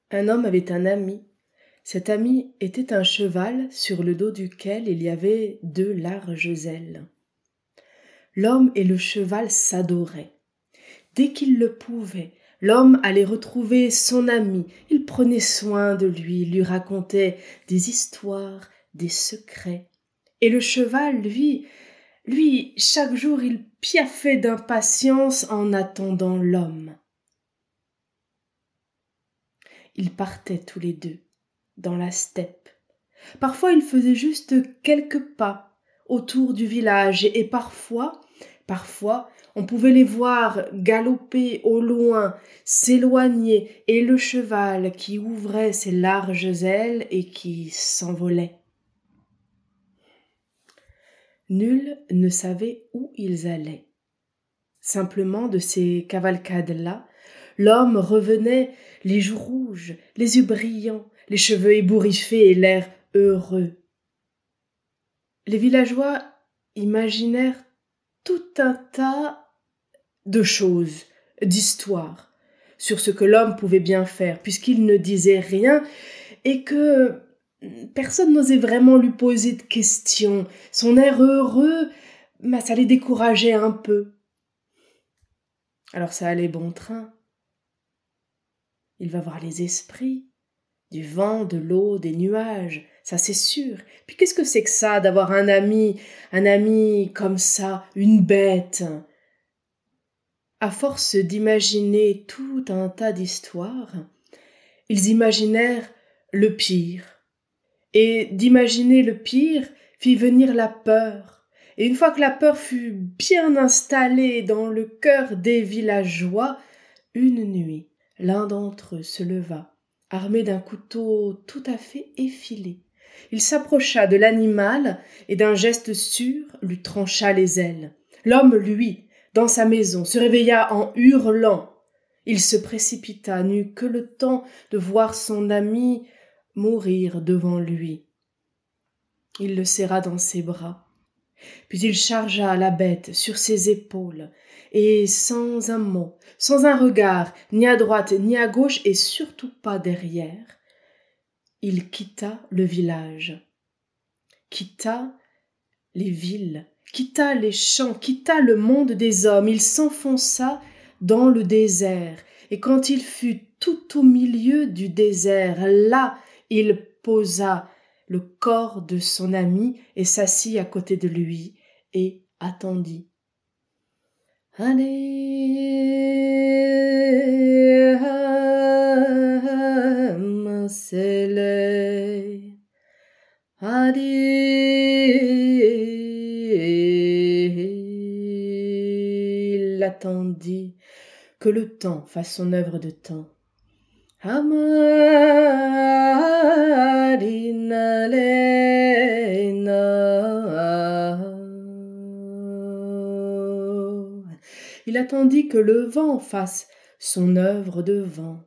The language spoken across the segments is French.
Un homme avait un ami. Cet ami était un cheval sur le dos duquel il y avait 2 larges ailes. L'homme et le cheval s'adoraient. Dès qu'il le pouvait, l'homme allait retrouver son ami. Il prenait soin de lui racontait des histoires, des secrets. Et le cheval, lui, chaque jour, il piaffait d'impatience en attendant l'homme. Ils partaient tous les deux dans la steppe. Parfois, ils faisaient juste quelques pas autour du village et parfois, on pouvait les voir galoper au loin, s'éloigner et le cheval qui ouvrait ses larges ailes et qui s'envolait. Nul ne savait où ils allaient. Simplement de ces cavalcades-là, l'homme revenait les joues rouges, les yeux brillants, les cheveux ébouriffés et l'air heureux. Les villageois imaginèrent tout un tas de choses, d'histoires, sur ce que l'homme pouvait bien faire, puisqu'il ne disait rien et que personne n'osait vraiment lui poser de questions. Son air heureux, ça les décourageait un peu. Alors ça allait bon train. Il va voir les esprits, du vent, de l'eau, des nuages, ça c'est sûr. Puis qu'est-ce que c'est que ça d'avoir un ami comme ça, une bête? À force d'imaginer tout un tas d'histoires, ils imaginèrent le pire. Et d'imaginer le pire fit venir la peur. Et une fois que la peur fut bien installée dans le cœur des villageois, une nuit, l'un d'entre eux se leva, armé d'un couteau tout à fait effilé. Il s'approcha de l'animal et d'un geste sûr lui trancha les ailes. L'homme, lui, dans sa maison, se réveilla en hurlant. Il se précipita, n'eut que le temps de voir son ami mourir devant lui. Il le serra dans ses bras, puis il chargea la bête sur ses épaules, et sans un mot, sans un regard, ni à droite ni à gauche, et surtout pas derrière, il quitta le village, quitta les villes, quitta les champs, quitta le monde des hommes, il s'enfonça dans le désert, et quand il fut tout au milieu du désert, là, il posa le corps de son ami et s'assit à côté de lui et attendit. Il attendit que le temps fasse son œuvre de temps. Il attendit que le vent fasse son œuvre de vent.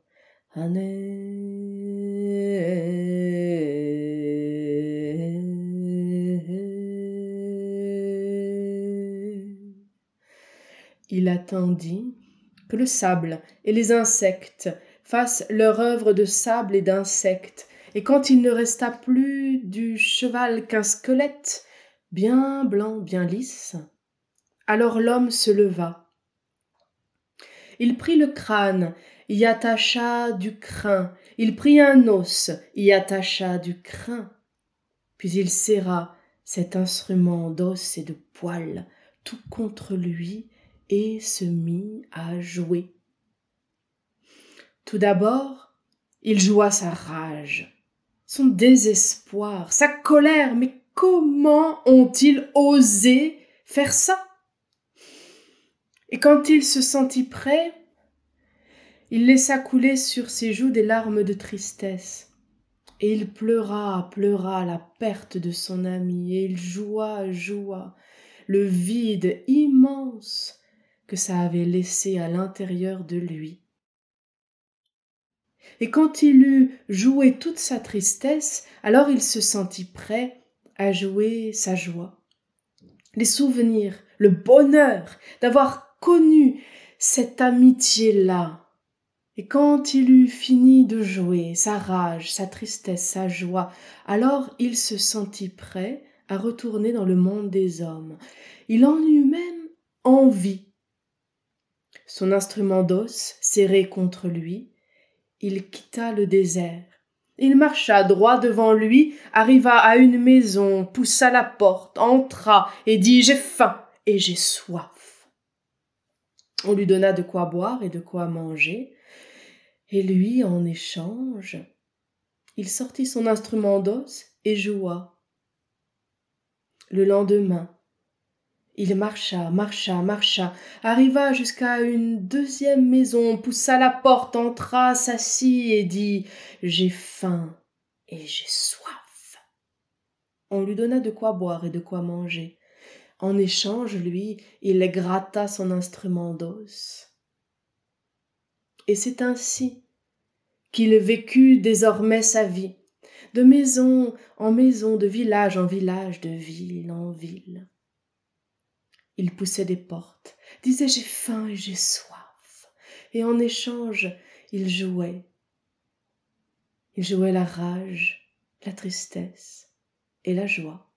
Il attendit que le sable et les insectes fassent leur œuvre de sable et d'insectes, et quand il ne resta plus du cheval qu'un squelette, bien blanc, bien lisse, alors l'homme se leva. Il prit le crâne, y attacha du crin, il prit un os, y attacha du crin, puis il serra cet instrument d'os et de poils tout contre lui et se mit à jouer. Tout d'abord, il joua sa rage, son désespoir, sa colère. Mais comment ont-ils osé faire ça? Et quand il se sentit prêt, il laissa couler sur ses joues des larmes de tristesse. Et il pleura la perte de son ami, et il joua, le vide immense que ça avait laissé à l'intérieur de lui. Et quand il eut joué toute sa tristesse, alors il se sentit prêt à jouer sa joie. Les souvenirs, le bonheur d'avoir connu cette amitié-là. Et quand il eut fini de jouer, sa rage, sa tristesse, sa joie, alors il se sentit prêt à retourner dans le monde des hommes. Il en eut même envie. Son instrument d'os serré contre lui, il quitta le désert. Il marcha droit devant lui, arriva à une maison, poussa la porte, entra et dit « J'ai faim et j'ai soif ». On lui donna de quoi boire et de quoi manger, et lui, en échange, il sortit son instrument d'os et joua. Le lendemain, il marcha, arriva jusqu'à une deuxième maison, poussa la porte, entra, s'assit et dit « J'ai faim et j'ai soif ». On lui donna de quoi boire et de quoi manger. En échange, lui, il gratta son instrument d'os. Et c'est ainsi qu'il vécut désormais sa vie, de maison en maison, de village en village, de ville en ville. Il poussait des portes, disait « J'ai faim et j'ai soif ». Et en échange, il jouait. Il jouait la rage, la tristesse et la joie.